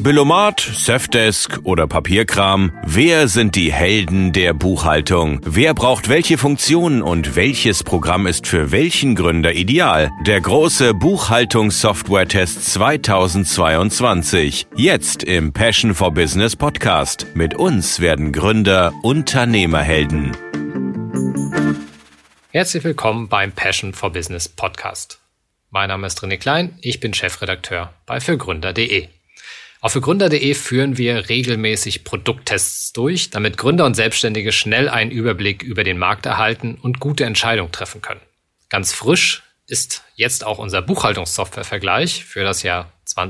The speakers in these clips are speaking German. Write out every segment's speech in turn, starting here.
Billomat, Safdesk oder Papierkram? Wer sind die Helden der Buchhaltung? Wer braucht welche Funktionen und welches Programm ist für welchen Gründer ideal? Der große Buchhaltungssoftware-Test 2022. Jetzt im Passion for Business Podcast. Mit uns werden Gründer Unternehmerhelden. Herzlich willkommen beim Passion for Business Podcast. Mein Name ist René Klein, ich bin Chefredakteur bei fürgründer.de. Auf fürgründer.de führen wir regelmäßig Produkttests durch, damit Gründer und Selbstständige schnell einen Überblick über den Markt erhalten und gute Entscheidungen treffen können. Ganz frisch ist jetzt auch unser Buchhaltungssoftware-Vergleich für das Jahr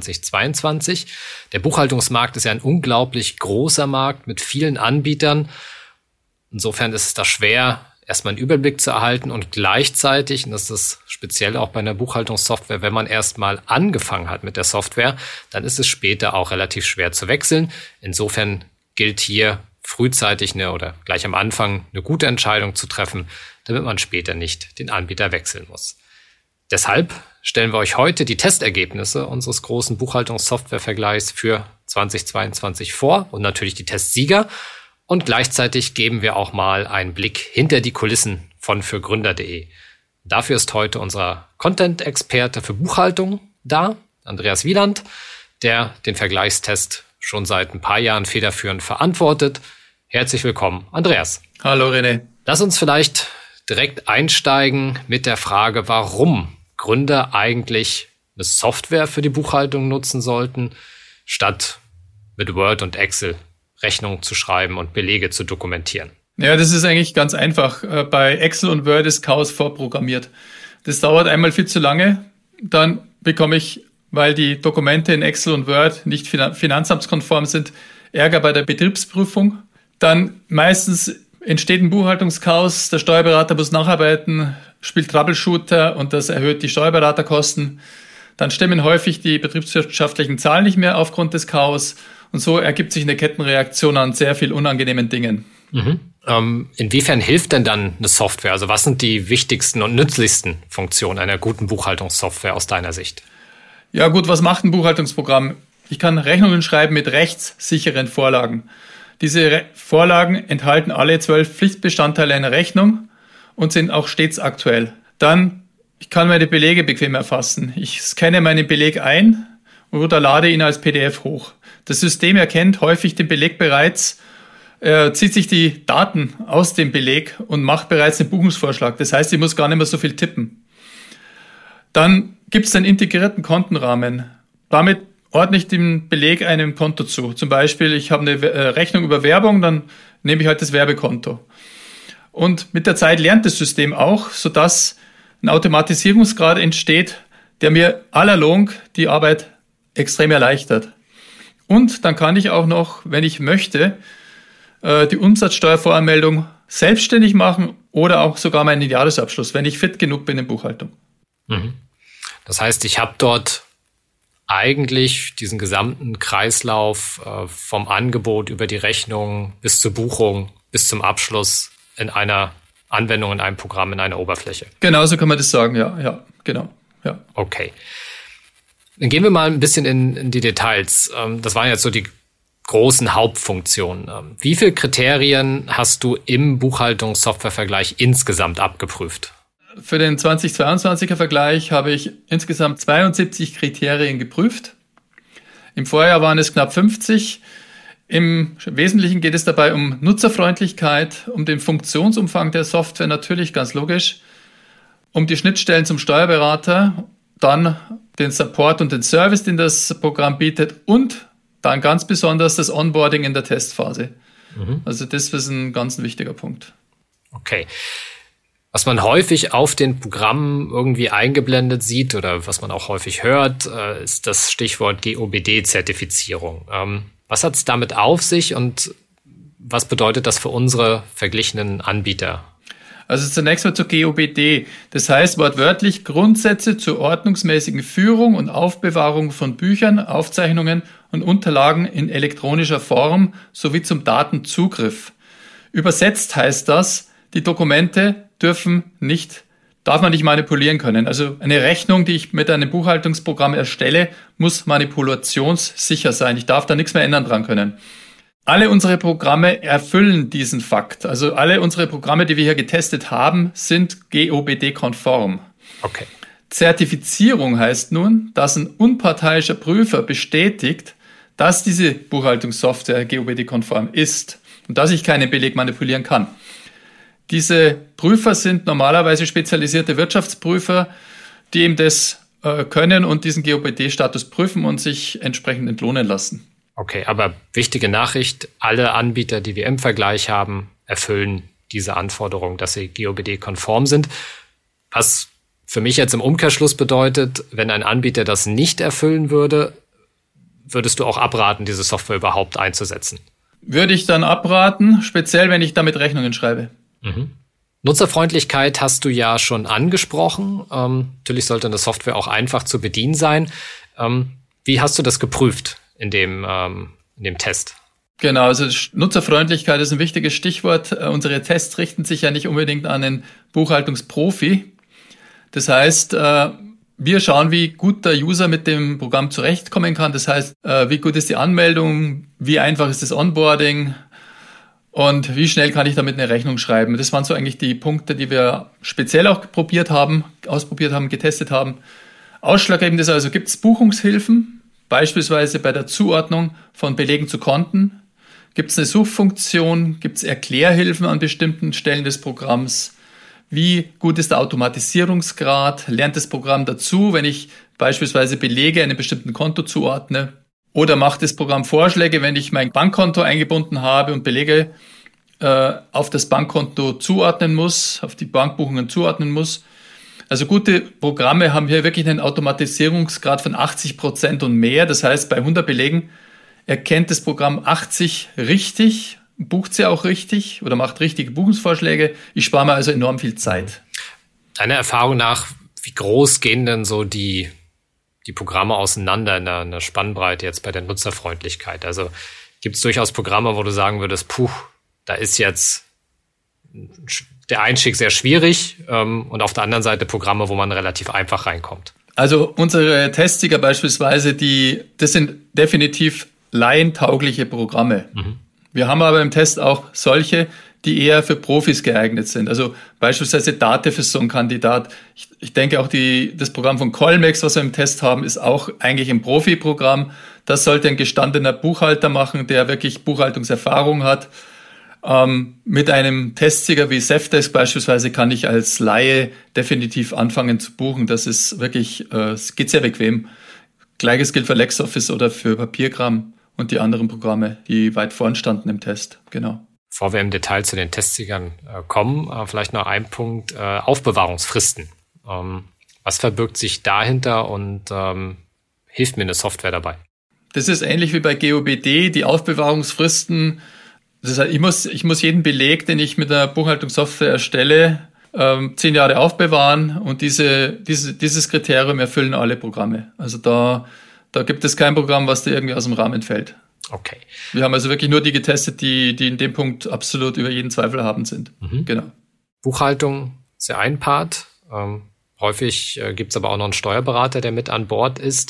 2022. Der Buchhaltungsmarkt ist ja ein unglaublich großer Markt mit vielen Anbietern. Insofern ist es da schwer, erstmal einen Überblick zu erhalten und gleichzeitig, und das ist speziell auch bei einer Buchhaltungssoftware, wenn man erstmal angefangen hat mit der Software, dann ist es später auch relativ schwer zu wechseln. Insofern gilt hier frühzeitig oder gleich am Anfang eine gute Entscheidung zu treffen, damit man später nicht den Anbieter wechseln muss. Deshalb stellen wir euch heute die Testergebnisse unseres großen Buchhaltungssoftware-Vergleichs für 2022 vor und natürlich die Testsieger. Und gleichzeitig geben wir auch mal einen Blick hinter die Kulissen von fürgründer.de. Dafür ist heute unser Content-Experte für Buchhaltung da, Andreas Wieland, der den Vergleichstest schon seit ein paar Jahren federführend verantwortet. Herzlich willkommen, Andreas. Hallo René. Lass uns vielleicht direkt einsteigen mit der Frage, warum Gründer eigentlich eine Software für die Buchhaltung nutzen sollten, statt mit Word und Excel Rechnungen zu schreiben und Belege zu dokumentieren. Ja, das ist eigentlich ganz einfach. Bei Excel und Word ist Chaos vorprogrammiert. Das dauert einmal viel zu lange. Dann bekomme ich, weil die Dokumente in Excel und Word nicht finanzamtskonform sind, Ärger bei der Betriebsprüfung. Dann meistens entsteht ein Buchhaltungschaos. Der Steuerberater muss nacharbeiten, spielt Troubleshooter und das erhöht die Steuerberaterkosten. Dann stimmen häufig die betriebswirtschaftlichen Zahlen nicht mehr aufgrund des Chaos. Und so ergibt sich eine Kettenreaktion an sehr viel unangenehmen Dingen. Inwiefern hilft denn dann eine Software? Also was sind die wichtigsten und nützlichsten Funktionen einer guten Buchhaltungssoftware aus deiner Sicht? Ja gut, was macht ein Buchhaltungsprogramm? Ich kann Rechnungen schreiben mit rechtssicheren Vorlagen. Diese Vorlagen enthalten alle 12 Pflichtbestandteile einer Rechnung und sind auch stets aktuell. Dann, ich kann meine Belege bequem erfassen. Ich scanne meinen Beleg ein oder lade ihn als PDF hoch. Das System erkennt häufig den Beleg bereits, zieht sich die Daten aus dem Beleg und macht bereits den Buchungsvorschlag. Das heißt, ich muss gar nicht mehr so viel tippen. Dann gibt es einen integrierten Kontenrahmen. Damit ordne ich den Beleg einem Konto zu. Zum Beispiel, ich habe eine Rechnung über Werbung, dann nehme ich halt das Werbekonto. Und mit der Zeit lernt das System auch, sodass ein Automatisierungsgrad entsteht, der mir à la longue die Arbeit extrem erleichtert. Und dann kann ich auch noch, wenn ich möchte, die Umsatzsteuervoranmeldung selbstständig machen oder auch sogar meinen Jahresabschluss, wenn ich fit genug bin in Buchhaltung. Das heißt, ich habe dort eigentlich diesen gesamten Kreislauf vom Angebot über die Rechnung bis zur Buchung, bis zum Abschluss in einer Anwendung, in einem Programm, in einer Oberfläche. Genau, so kann man das sagen, ja, genau. Ja. Okay. Dann gehen wir mal ein bisschen in die Details. Das waren jetzt so die großen Hauptfunktionen. Wie viele Kriterien hast du im Buchhaltungssoftwarevergleich insgesamt abgeprüft? Für den 2022er Vergleich habe ich insgesamt 72 Kriterien geprüft. Im Vorjahr waren es knapp 50. Im Wesentlichen geht es dabei um Nutzerfreundlichkeit, um den Funktionsumfang der Software, natürlich ganz logisch, um die Schnittstellen zum Steuerberater, dann den Support und den Service, den das Programm bietet und dann ganz besonders das Onboarding in der Testphase. Also das ist ein ganz wichtiger Punkt. Okay. Was man häufig auf den Programmen irgendwie eingeblendet sieht oder was man auch häufig hört, ist das Stichwort GOBD-Zertifizierung. Was hat es damit auf sich und was bedeutet das für unsere verglichenen Anbieter? Also zunächst mal zur GOBD. Das heißt wortwörtlich Grundsätze zur ordnungsmäßigen Führung und Aufbewahrung von Büchern, Aufzeichnungen und Unterlagen in elektronischer Form sowie zum Datenzugriff. Übersetzt heißt das, die Dokumente dürfen nicht darf man nicht manipulieren können. Also eine Rechnung, die ich mit einem Buchhaltungsprogramm erstelle, muss manipulationssicher sein. Ich darf da nichts mehr ändern dran können. Alle unsere Programme erfüllen diesen Fakt. Also alle unsere Programme, die wir hier getestet haben, sind GOBD-konform. Okay. Zertifizierung heißt nun, dass ein unparteiischer Prüfer bestätigt, dass diese Buchhaltungssoftware GOBD-konform ist und dass ich keinen Beleg manipulieren kann. Diese Prüfer sind normalerweise spezialisierte Wirtschaftsprüfer, die eben das können und diesen GOBD-Status prüfen und sich entsprechend entlohnen lassen. Okay, aber wichtige Nachricht, alle Anbieter, die wir im Vergleich haben, erfüllen diese Anforderung, dass sie GOBD-konform sind. Was für mich jetzt im Umkehrschluss bedeutet, wenn ein Anbieter das nicht erfüllen würde, würdest du auch abraten, diese Software überhaupt einzusetzen? Würde ich dann abraten, speziell wenn ich damit Rechnungen schreibe. Mhm. Nutzerfreundlichkeit hast du ja schon angesprochen. Natürlich sollte eine Software auch einfach zu bedienen sein. Wie hast du das geprüft in dem Test? Genau, also Nutzerfreundlichkeit ist ein wichtiges Stichwort. Unsere Tests richten sich ja nicht unbedingt an einen Buchhaltungsprofi. Das heißt, wir schauen, wie gut der User mit dem Programm zurechtkommen kann. Das heißt, wie gut ist die Anmeldung, wie einfach ist das Onboarding und wie schnell kann ich damit eine Rechnung schreiben. Das waren so eigentlich die Punkte, die wir speziell auch ausprobiert haben, getestet haben. Ausschlaggebend ist also, gibt es Buchungshilfen, beispielsweise bei der Zuordnung von Belegen zu Konten? Gibt es eine Suchfunktion? Gibt es Erklärhilfen an bestimmten Stellen des Programms? Wie gut ist der Automatisierungsgrad? Lernt das Programm dazu, wenn ich beispielsweise Belege einem bestimmten Konto zuordne? Oder macht das Programm Vorschläge, wenn ich mein Bankkonto eingebunden habe und Belege auf das Bankkonto zuordnen muss, auf die Bankbuchungen zuordnen muss? Also gute Programme haben hier wirklich einen Automatisierungsgrad von 80% und mehr. Das heißt, bei 100 Belegen erkennt das Programm 80 richtig, bucht sie auch richtig oder macht richtige Buchungsvorschläge. Ich spare mir also enorm viel Zeit. Deiner Erfahrung nach, wie groß gehen denn so die Programme auseinander in der Spannbreite jetzt bei der Nutzerfreundlichkeit? Also gibt es durchaus Programme, wo du sagen würdest, da ist jetzt der Einstieg sehr schwierig und auf der anderen Seite Programme, wo man relativ einfach reinkommt? Also unsere Testsieger beispielsweise, das sind definitiv laientaugliche Programme. Mhm. Wir haben aber im Test auch solche, die eher für Profis geeignet sind. Also beispielsweise Datev ist so ein Kandidat. Ich denke auch das Programm von Colmex, was wir im Test haben, ist auch eigentlich ein Profi-Programm. Das sollte ein gestandener Buchhalter machen, der wirklich Buchhaltungserfahrung hat. Mit einem Testsieger wie Safdesk beispielsweise kann ich als Laie definitiv anfangen zu buchen. Das ist wirklich, es geht sehr bequem. Gleiches gilt für LexOffice oder für Papierkram und die anderen Programme, die weit vorn standen im Test. Genau. Bevor wir im Detail zu den Testsiegern kommen, vielleicht noch ein Punkt, Aufbewahrungsfristen. Was verbirgt sich dahinter und hilft mir eine Software dabei? Das ist ähnlich wie bei GOBD, die Aufbewahrungsfristen. Das heißt, ich muss jeden Beleg, den ich mit einer Buchhaltungssoftware erstelle, 10 Jahre aufbewahren und dieses Kriterium erfüllen alle Programme. Also da gibt es kein Programm, was da irgendwie aus dem Rahmen fällt. Okay. Wir haben also wirklich nur die getestet, die in dem Punkt absolut über jeden Zweifel erhaben sind. Mhm. Genau. Buchhaltung ist ja ein Part. Häufig gibt es aber auch noch einen Steuerberater, der mit an Bord ist.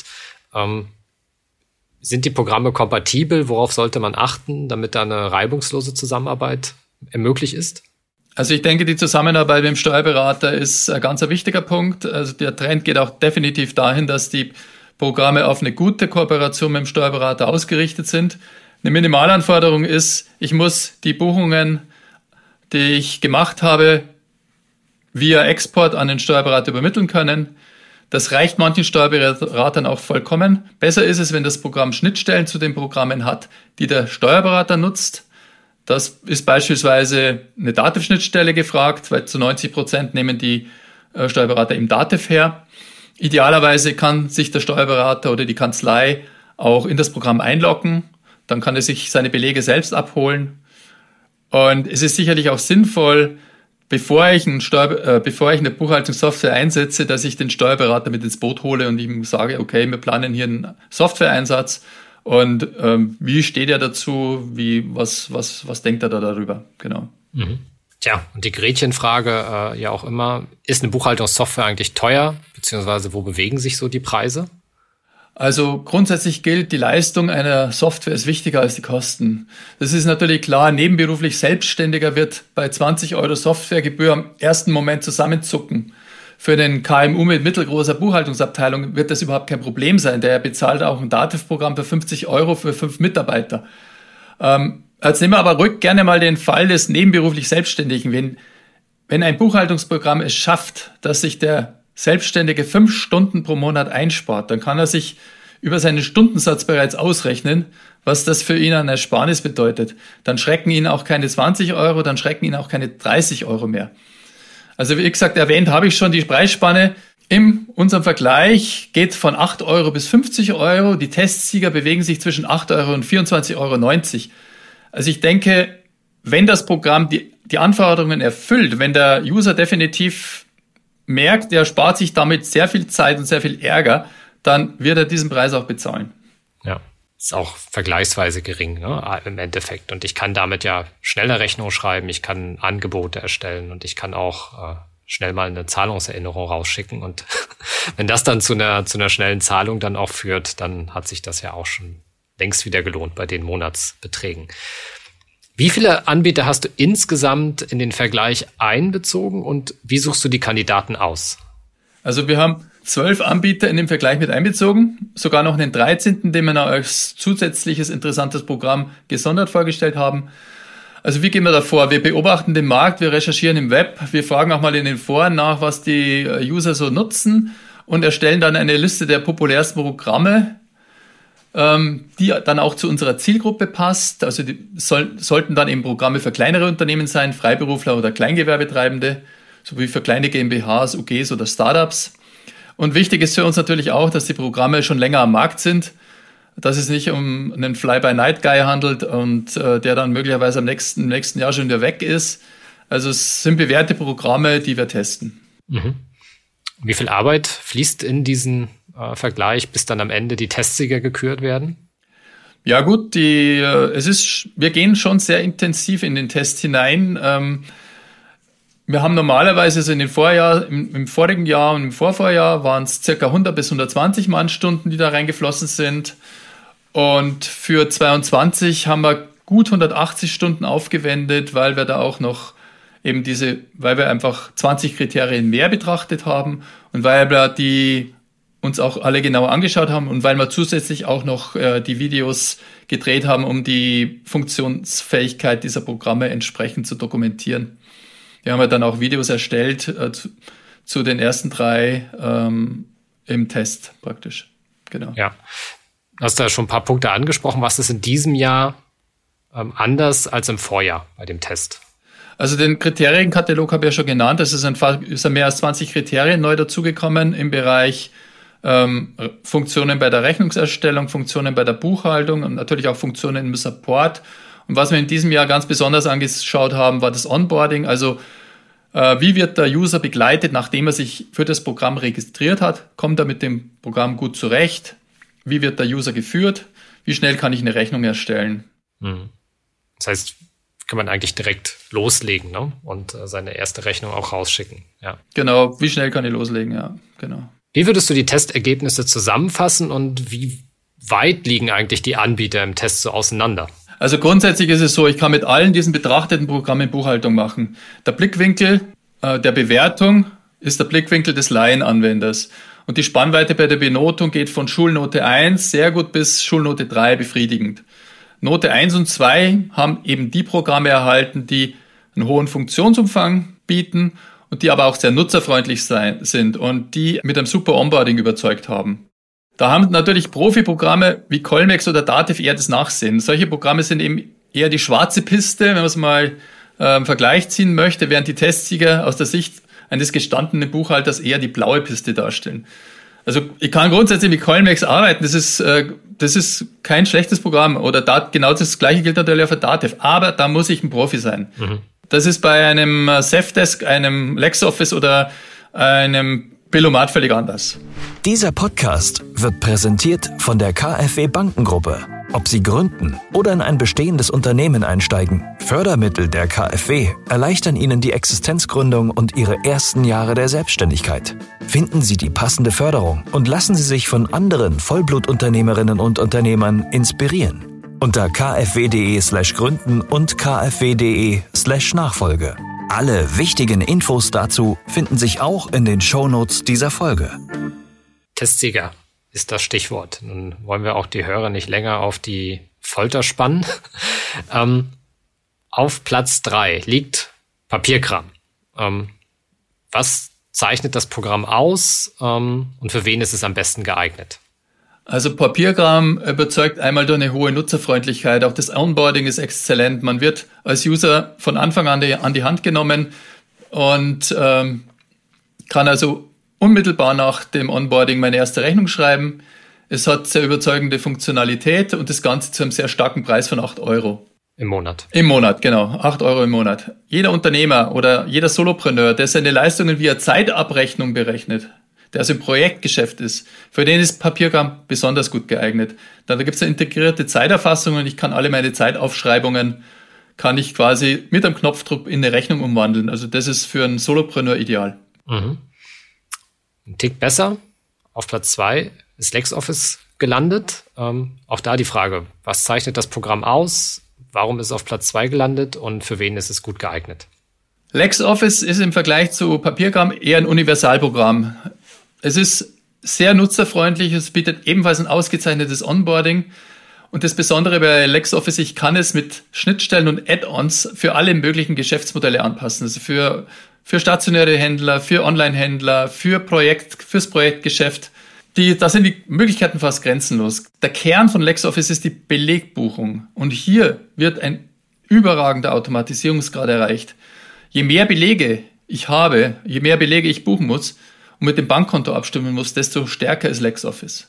Sind die Programme kompatibel? Worauf sollte man achten, damit da eine reibungslose Zusammenarbeit möglich ist? Also ich denke, die Zusammenarbeit mit dem Steuerberater ist ein ganz wichtiger Punkt. Also der Trend geht auch definitiv dahin, dass die Programme auf eine gute Kooperation mit dem Steuerberater ausgerichtet sind. Eine Minimalanforderung ist, ich muss die Buchungen, die ich gemacht habe, via Export an den Steuerberater übermitteln können. Das reicht manchen Steuerberatern auch vollkommen. Besser ist es, wenn das Programm Schnittstellen zu den Programmen hat, die der Steuerberater nutzt. Das ist beispielsweise eine Datev-Schnittstelle gefragt, weil zu 90% nehmen die Steuerberater im Datev her. Idealerweise kann sich der Steuerberater oder die Kanzlei auch in das Programm einloggen. Dann kann er sich seine Belege selbst abholen. Und es ist sicherlich auch sinnvoll, bevor ich eine Buchhaltungssoftware einsetze, dass ich den Steuerberater mit ins Boot hole und ihm sage, okay, wir planen hier einen Softwareeinsatz und wie steht er dazu, was denkt er da darüber? Genau. Mhm. Tja, und die Gretchenfrage ja auch immer, ist eine Buchhaltungssoftware eigentlich teuer, beziehungsweise wo bewegen sich so die Preise? Also grundsätzlich gilt, die Leistung einer Software ist wichtiger als die Kosten. Das ist natürlich klar, nebenberuflich Selbstständiger wird bei 20 € Softwaregebühr am ersten Moment zusammenzucken. Für einen KMU mit mittelgroßer Buchhaltungsabteilung wird das überhaupt kein Problem sein. Der bezahlt auch ein Dativ-Programm für 50 € für 5 Mitarbeiter. Jetzt nehmen wir aber ruhig gerne mal den Fall des nebenberuflich Selbstständigen. Wenn ein Buchhaltungsprogramm es schafft, dass sich der Selbstständige 5 Stunden pro Monat einspart, dann kann er sich über seinen Stundensatz bereits ausrechnen, was das für ihn an Ersparnis bedeutet. Dann schrecken ihn auch keine 20 €, dann schrecken ihn auch keine 30 € mehr. Also wie gesagt, erwähnt habe ich schon die Preisspanne. In unserem Vergleich geht von 8 € bis 50 €. Die Testsieger bewegen sich zwischen 8 € und 24,90 €. Also ich denke, wenn das Programm die Anforderungen erfüllt, wenn der User definitiv merkt, er spart sich damit sehr viel Zeit und sehr viel Ärger, dann wird er diesen Preis auch bezahlen. Ja, ist auch vergleichsweise gering, ne, im Endeffekt. Und ich kann damit ja schneller Rechnungen schreiben, ich kann Angebote erstellen und ich kann auch schnell mal eine Zahlungserinnerung rausschicken. Und wenn das dann zu einer schnellen Zahlung dann auch führt, dann hat sich das ja auch schon längst wieder gelohnt bei den Monatsbeträgen. Wie viele Anbieter hast du insgesamt in den Vergleich einbezogen und wie suchst du die Kandidaten aus? Also wir haben 12 Anbieter in den Vergleich mit einbezogen, sogar noch einen 13., den wir als zusätzliches interessantes Programm gesondert vorgestellt haben. Also wie gehen wir da vor? Wir beobachten den Markt, wir recherchieren im Web, wir fragen auch mal in den Foren nach, was die User so nutzen und erstellen dann eine Liste der populärsten Programme, die dann auch zu unserer Zielgruppe passt. Also die sollten dann eben Programme für kleinere Unternehmen sein, Freiberufler oder Kleingewerbetreibende, sowie für kleine GmbHs, UGs oder Startups. Und wichtig ist für uns natürlich auch, dass die Programme schon länger am Markt sind, dass es nicht um einen Fly-by-Night-Guy handelt und der dann möglicherweise im nächsten Jahr schon wieder weg ist. Also es sind bewährte Programme, die wir testen. Mhm. Wie viel Arbeit fließt in diesen Vergleich, bis dann am Ende die Testsieger gekürt werden? Ja gut, wir gehen schon sehr intensiv in den Test hinein. Wir haben normalerweise so im vorigen Jahr und im Vorvorjahr waren es ca. 100 bis 120 Mannstunden, die da reingeflossen sind. Und für 22 haben wir gut 180 Stunden aufgewendet, weil wir da auch noch weil wir einfach 20 Kriterien mehr betrachtet haben und weil wir die uns auch alle genauer angeschaut haben und weil wir zusätzlich auch noch die Videos gedreht haben, um die Funktionsfähigkeit dieser Programme entsprechend zu dokumentieren. Wir haben ja dann auch Videos erstellt zu den ersten 3 im Test praktisch. Genau. Ja, du hast da schon ein paar Punkte angesprochen. Was ist in diesem Jahr anders als im Vorjahr bei dem Test? Also den Kriterienkatalog habe ich ja schon genannt. Es ist mehr als 20 Kriterien neu dazugekommen im Bereich Funktionen bei der Rechnungserstellung, Funktionen bei der Buchhaltung und natürlich auch Funktionen im Support. Und was wir in diesem Jahr ganz besonders angeschaut haben, war das Onboarding. Also wie wird der User begleitet, nachdem er sich für das Programm registriert hat? Kommt er mit dem Programm gut zurecht? Wie wird der User geführt? Wie schnell kann ich eine Rechnung erstellen? Das heißt, kann man eigentlich direkt loslegen, ne? Und seine erste Rechnung auch rausschicken. Ja. Genau, wie schnell kann ich loslegen? Ja, genau. Wie würdest du die Testergebnisse zusammenfassen und wie weit liegen eigentlich die Anbieter im Test so auseinander? Also grundsätzlich ist es so, ich kann mit allen diesen betrachteten Programmen Buchhaltung machen. Der Blickwinkel der Bewertung ist der Blickwinkel des Laienanwenders. Und die Spannweite bei der Benotung geht von Schulnote 1 sehr gut bis Schulnote 3 befriedigend. Note 1 und 2 haben eben die Programme erhalten, die einen hohen Funktionsumfang bieten und die aber auch sehr nutzerfreundlich sind und die mit einem super Onboarding überzeugt haben. Da haben natürlich Profi-Programme wie Colmex oder Dativ eher das Nachsehen. Solche Programme sind eben eher die schwarze Piste, wenn man es mal im Vergleich ziehen möchte, während die Testsieger aus der Sicht eines gestandenen Buchhalters eher die blaue Piste darstellen. Also ich kann grundsätzlich mit Colmex arbeiten, das ist kein schlechtes Programm oder genau das Gleiche gilt natürlich auch für Dativ, aber da muss ich ein Profi sein. Mhm. Das ist bei einem Safdesk, einem LexOffice oder einem Billomat völlig anders. Dieser Podcast wird präsentiert von der KfW Bankengruppe Ob Sie gründen oder in ein bestehendes Unternehmen einsteigen, Fördermittel der KfW erleichtern Ihnen die Existenzgründung und Ihre ersten Jahre der Selbstständigkeit. Finden Sie die passende Förderung und lassen Sie sich von anderen Vollblutunternehmerinnen und Unternehmern inspirieren. Unter kfw.de/gründen und kfw.de/Nachfolge. Alle wichtigen Infos dazu finden sich auch in den Shownotes dieser Folge. Testsieger ist das Stichwort. Nun wollen wir auch die Hörer nicht länger auf die Folter spannen. Auf Platz 3 liegt Papierkram. Was zeichnet das Programm aus und für wen ist es am besten geeignet? Also Papierkram überzeugt einmal durch eine hohe Nutzerfreundlichkeit. Auch das Onboarding ist exzellent. Man wird als User von Anfang an an die Hand genommen und kann also unmittelbar nach dem Onboarding meine erste Rechnung schreiben. Es hat sehr überzeugende Funktionalität und das Ganze zu einem sehr starken Preis von 8 Euro. Im Monat? Im Monat, genau. 8 Euro im Monat. Jeder Unternehmer oder jeder Solopreneur, der seine Leistungen via Zeitabrechnung berechnet, der also im Projektgeschäft ist, für den ist Papierkram besonders gut geeignet. Dann da gibt es eine integrierte Zeiterfassung und ich kann alle meine Zeitaufschreibungen, kann ich quasi mit einem Knopfdruck in eine Rechnung umwandeln. Also das ist für einen Solopreneur ideal. Mhm. Ein Tick besser. Auf Platz 2 ist LexOffice gelandet. Auch da die Frage, was zeichnet das Programm aus? Warum ist es auf Platz 2 gelandet und für wen ist es gut geeignet? LexOffice ist im Vergleich zu Papierkram eher ein Universalprogramm. Es ist sehr nutzerfreundlich, es bietet ebenfalls ein ausgezeichnetes Onboarding. Und das Besondere bei LexOffice, ich kann es mit Schnittstellen und Add-ons für alle möglichen Geschäftsmodelle anpassen. Also für stationäre Händler, für Online-Händler, fürs Projektgeschäft. Da sind die Möglichkeiten fast grenzenlos. Der Kern von LexOffice ist die Belegbuchung. Und hier wird ein überragender Automatisierungsgrad erreicht. Je mehr Belege ich habe, je mehr Belege ich buchen muss und mit dem Bankkonto abstimmen muss, desto stärker ist LexOffice.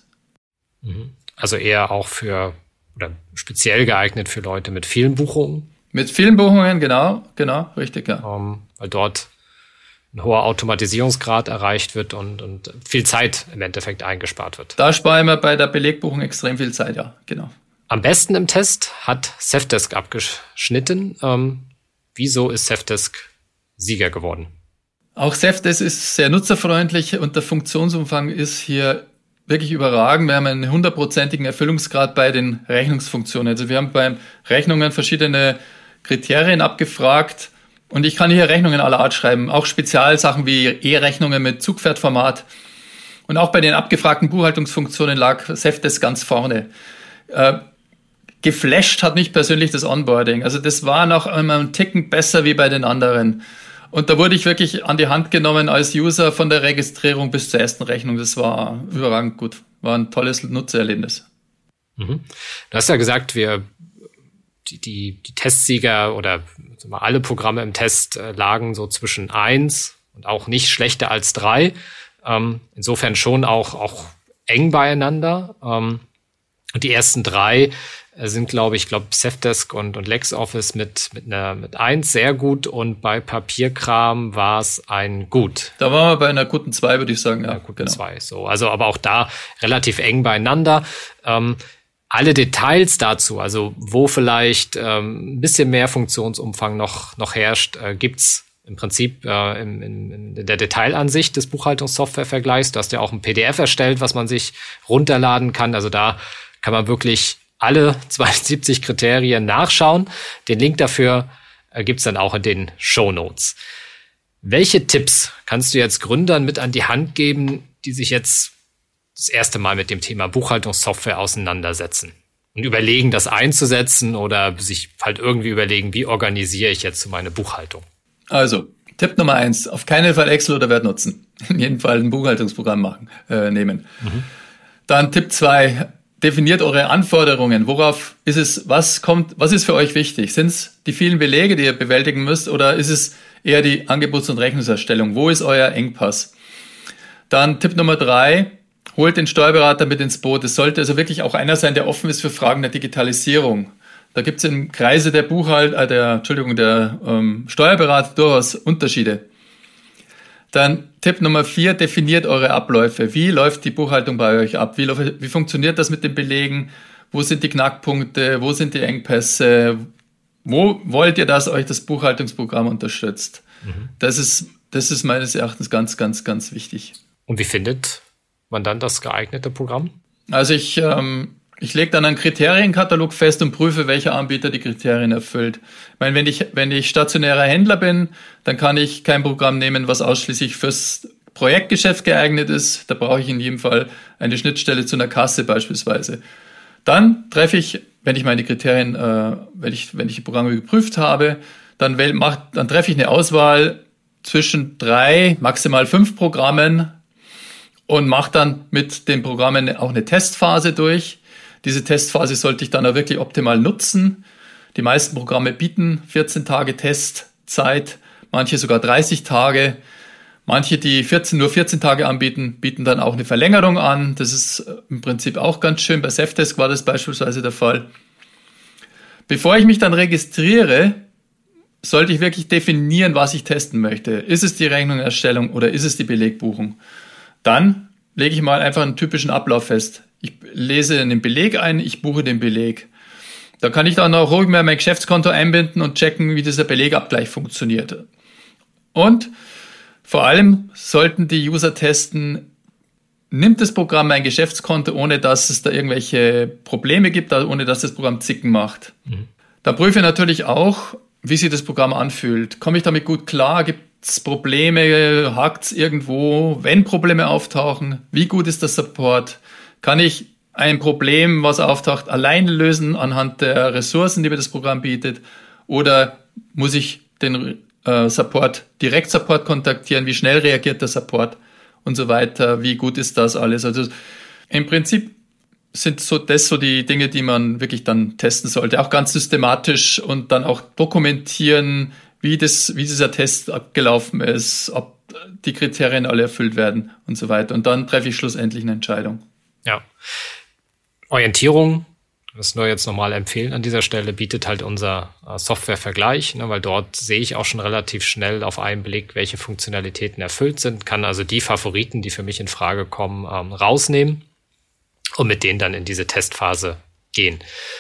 Also eher auch oder speziell geeignet für Leute mit vielen Buchungen? Mit vielen Buchungen, genau, richtig, ja. Weil dort ein hoher Automatisierungsgrad erreicht wird und viel Zeit im Endeffekt eingespart wird. Da sparen wir bei der Belegbuchung extrem viel Zeit, ja, genau. Am besten im Test hat Safdesk abgeschnitten. Wieso ist Safdesk Sieger geworden? Auch Safdesk ist sehr nutzerfreundlich und der Funktionsumfang ist hier wirklich überragend. Wir haben einen 100%igen Erfüllungsgrad bei den Rechnungsfunktionen. Also wir haben bei Rechnungen verschiedene Kriterien abgefragt und ich kann hier Rechnungen aller Art schreiben, auch Spezialsachen wie E-Rechnungen mit Zugpferdformat. Und auch bei den abgefragten Buchhaltungsfunktionen lag Safdesk ganz vorne. Geflasht hat mich persönlich das Onboarding. Also das war noch einmal einen Ticken besser wie bei den anderen. Und da wurde ich wirklich an die Hand genommen als User von der Registrierung bis zur ersten Rechnung. Das war überragend gut. War ein tolles Nutzererlebnis. Du hast ja gesagt, die Testsieger oder alle Programme im Test lagen so zwischen 1 und auch nicht schlechter als 3. Insofern schon auch eng beieinander. Und die ersten 3 sind, glaube ich, Safdesk und LexOffice mit 1 sehr gut und bei Papierkram war es ein Gut. Da waren wir bei einer guten 2, würde ich sagen. Ja, guten 2. So. Also, aber auch da relativ eng beieinander. Alle Details dazu, also wo vielleicht ein bisschen mehr Funktionsumfang noch herrscht, gibt's im Prinzip in der Detailansicht des Buchhaltungssoftwarevergleichs. Du hast ja auch ein PDF erstellt, was man sich runterladen kann. Also da kann man wirklich alle 72 Kriterien nachschauen. Den Link dafür gibt's dann auch in den Shownotes. Welche Tipps kannst du jetzt Gründern mit an die Hand geben, die sich jetzt das erste Mal mit dem Thema Buchhaltungssoftware auseinandersetzen und überlegen, das einzusetzen oder sich halt irgendwie überlegen, wie organisiere ich jetzt meine Buchhaltung? Also, Tipp Nummer 1, auf keinen Fall Excel oder Word nutzen. In jedem Fall ein Buchhaltungsprogramm nehmen. Dann Tipp 2, definiert eure Anforderungen. Worauf ist es, was ist für euch wichtig? Sind es die vielen Belege, die ihr bewältigen müsst, oder ist es eher die Angebots- und Rechnungserstellung? Wo ist euer Engpass? Dann Tipp Nummer 3, holt den Steuerberater mit ins Boot. Es sollte also wirklich auch einer sein, der offen ist für Fragen der Digitalisierung. Da gibt es im Kreise der Steuerberater durchaus Unterschiede. Dann Tipp Nummer 4, definiert eure Abläufe. Wie läuft die Buchhaltung bei euch ab? Wie funktioniert das mit den Belegen? wo sind die Knackpunkte, wo sind die Engpässe, wo wollt ihr, dass euch das Buchhaltungsprogramm unterstützt? Das ist meines Erachtens ganz, ganz, ganz wichtig. Und wie findet man dann das geeignete Programm? Also ich lege dann einen Kriterienkatalog fest und prüfe, welcher Anbieter die Kriterien erfüllt. Ich meine, wenn ich stationärer Händler bin, dann kann ich kein Programm nehmen, was ausschließlich fürs Projektgeschäft geeignet ist. Da brauche ich in jedem Fall eine Schnittstelle zu einer Kasse beispielsweise. Dann treffe ich, wenn ich meine Kriterien, wenn ich die Programme geprüft habe, dann treffe ich eine Auswahl zwischen 3, maximal 5 Programmen und mache dann mit den Programmen auch eine Testphase durch. Diese Testphase sollte ich dann auch wirklich optimal nutzen. Die meisten Programme bieten 14 Tage Testzeit, manche sogar 30 Tage. Manche, die nur 14 Tage anbieten, bieten dann auch eine Verlängerung an. Das ist im Prinzip auch ganz schön. Bei Safdesk war das beispielsweise der Fall. Bevor ich mich dann registriere, sollte ich wirklich definieren, was ich testen möchte. Ist es die Rechnungserstellung oder ist es die Belegbuchung? Dann lege ich mal einfach einen typischen Ablauf fest. Ich lese einen Beleg ein, ich buche den Beleg. Da kann ich dann auch ruhig mal mein Geschäftskonto einbinden und checken, wie dieser Belegabgleich funktioniert. Und vor allem sollten die User testen, nimmt das Programm mein Geschäftskonto, ohne dass es da irgendwelche Probleme gibt, ohne dass das Programm Zicken macht. Da prüfe ich natürlich auch, wie sich das Programm anfühlt. Komme ich damit gut klar? Gibt es Probleme? Hakt es irgendwo? Wenn Probleme auftauchen, wie gut ist der Support? Kann ich ein Problem, was auftaucht, alleine lösen anhand der Ressourcen, die mir das Programm bietet? Oder muss ich den Direktsupport kontaktieren? Wie schnell reagiert der Support? Und so weiter. Wie gut ist das alles? Also im Prinzip sind das so die Dinge, die man wirklich dann testen sollte. Auch ganz systematisch und dann auch dokumentieren, wie dieser Test abgelaufen ist, ob die Kriterien alle erfüllt werden und so weiter. Und dann treffe ich schlussendlich eine Entscheidung. Ja. Orientierung, das nur jetzt nochmal empfehlen an dieser Stelle, bietet halt unser Softwarevergleich, ne, weil dort sehe ich auch schon relativ schnell auf einen Blick, welche Funktionalitäten erfüllt sind, kann also die Favoriten, die für mich in Frage kommen, rausnehmen und mit denen dann in diese Testphase gehen.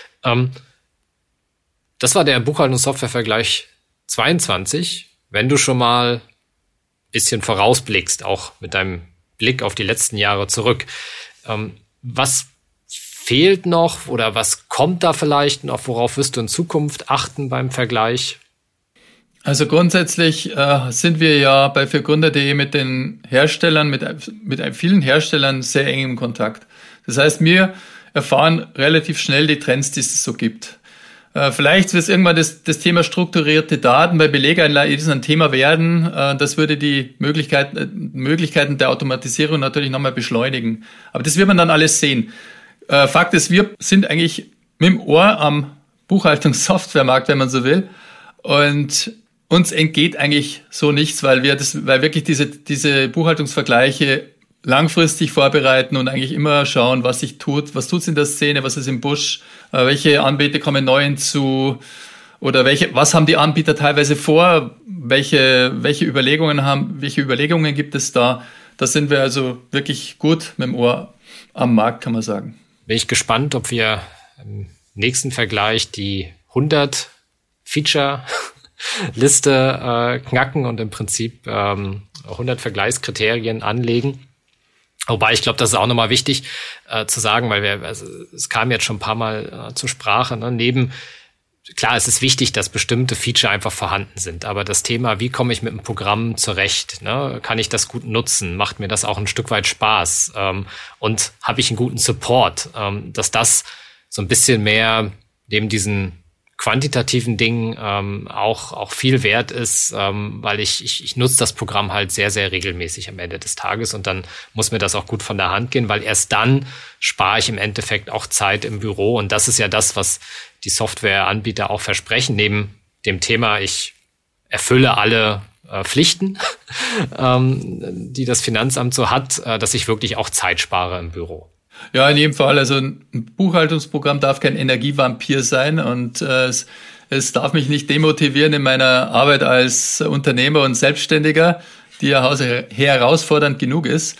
Das war der Buchhaltungssoftwarevergleich 22. Wenn du schon mal ein bisschen vorausblickst, auch mit deinem Blick auf die letzten Jahre zurück, was fehlt noch oder was kommt da vielleicht noch? Worauf wirst du in Zukunft achten beim Vergleich? Also grundsätzlich sind wir ja bei fürgründer.de mit den Herstellern, mit vielen Herstellern sehr eng im Kontakt. Das heißt, wir erfahren relativ schnell die Trends, die es so gibt. Vielleicht wird es irgendwann das Thema strukturierte Daten bei Belegeinlagen ein Thema werden. Das würde die Möglichkeiten der Automatisierung natürlich nochmal beschleunigen. Aber das wird man dann alles sehen. Fakt ist, wir sind eigentlich mit dem Ohr am Buchhaltungssoftwaremarkt, wenn man so will. Und uns entgeht eigentlich so nichts, weil wirklich diese Buchhaltungsvergleiche langfristig vorbereiten und eigentlich immer schauen, was sich tut, was tut's in der Szene, was ist im Busch, welche Anbieter kommen neu hinzu oder was haben die Anbieter teilweise vor, welche Überlegungen gibt es da. Da sind wir also wirklich gut mit dem Ohr am Markt, kann man sagen. Bin ich gespannt, ob wir im nächsten Vergleich die 100 Feature-Liste knacken und im Prinzip 100 Vergleichskriterien anlegen. Wobei, ich glaube, das ist auch nochmal wichtig zu sagen, weil es kam jetzt schon ein paar Mal zur Sprache, ne? Klar, es ist wichtig, dass bestimmte Feature einfach vorhanden sind, aber das Thema, wie komme ich mit dem Programm zurecht, ne? Kann ich das gut nutzen? Macht mir das auch ein Stück weit Spaß? Und habe ich einen guten Support? Dass das so ein bisschen mehr neben diesen quantitativen Dingen auch viel wert ist, weil ich nutze das Programm halt sehr, sehr regelmäßig am Ende des Tages und dann muss mir das auch gut von der Hand gehen, weil erst dann spare ich im Endeffekt auch Zeit im Büro und das ist ja das, was die Softwareanbieter auch versprechen, neben dem Thema, ich erfülle alle Pflichten, die das Finanzamt so hat, dass ich wirklich auch Zeit spare im Büro. Ja, in jedem Fall. Also ein Buchhaltungsprogramm darf kein Energievampir sein und es darf mich nicht demotivieren in meiner Arbeit als Unternehmer und Selbstständiger, die ja herausfordernd genug ist.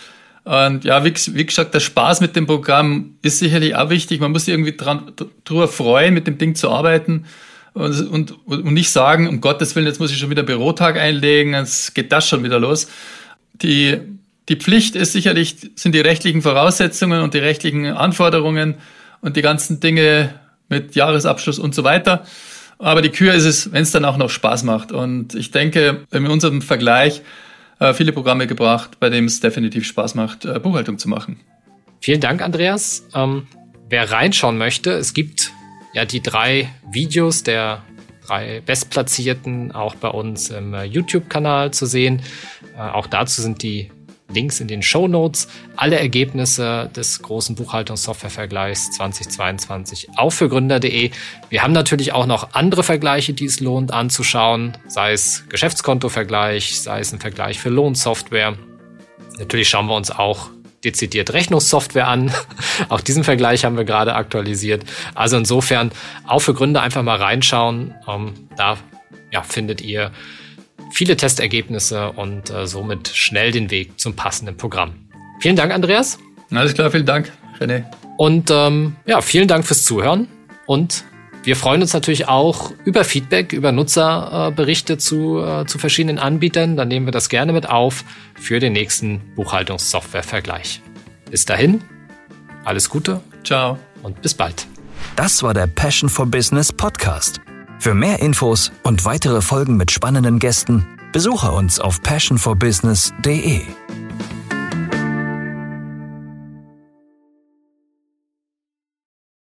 Und ja, wie gesagt, der Spaß mit dem Programm ist sicherlich auch wichtig. Man muss sich irgendwie drüber freuen, mit dem Ding zu arbeiten und nicht sagen, um Gottes Willen, jetzt muss ich schon wieder Bürotag einlegen, jetzt geht das schon wieder los. Die Pflicht ist sicherlich, sind die rechtlichen Voraussetzungen und die rechtlichen Anforderungen und die ganzen Dinge mit Jahresabschluss und so weiter. Aber die Kür ist es, wenn es dann auch noch Spaß macht. Und ich denke, in unserem Vergleich viele Programme gebracht, bei denen es definitiv Spaß macht, Buchhaltung zu machen. Vielen Dank, Andreas. Wer reinschauen möchte, es gibt ja die 3 Videos der 3 Bestplatzierten auch bei uns im YouTube-Kanal zu sehen. Auch dazu sind die Links in den Shownotes. Alle Ergebnisse des großen Buchhaltungssoftwarevergleichs 2022 auch für Gründer.de. Wir haben natürlich auch noch andere Vergleiche, die es lohnt anzuschauen, sei es Geschäftskontovergleich, sei es ein Vergleich für Lohnsoftware. Natürlich schauen wir uns auch dezidiert Rechnungssoftware an. Auch diesen Vergleich haben wir gerade aktualisiert. Also insofern auch für Gründer einfach mal reinschauen. Da findet ihr viele Testergebnisse und somit schnell den Weg zum passenden Programm. Vielen Dank, Andreas. Alles klar, vielen Dank, René. Und vielen Dank fürs Zuhören. Und wir freuen uns natürlich auch über Feedback, über Nutzerberichte zu verschiedenen Anbietern. Dann nehmen wir das gerne mit auf für den nächsten Buchhaltungssoftwarevergleich. Bis dahin, alles Gute. Ciao. Und bis bald. Das war der Passion for Business Podcast. Für mehr Infos und weitere Folgen mit spannenden Gästen besuche uns auf passionforbusiness.de.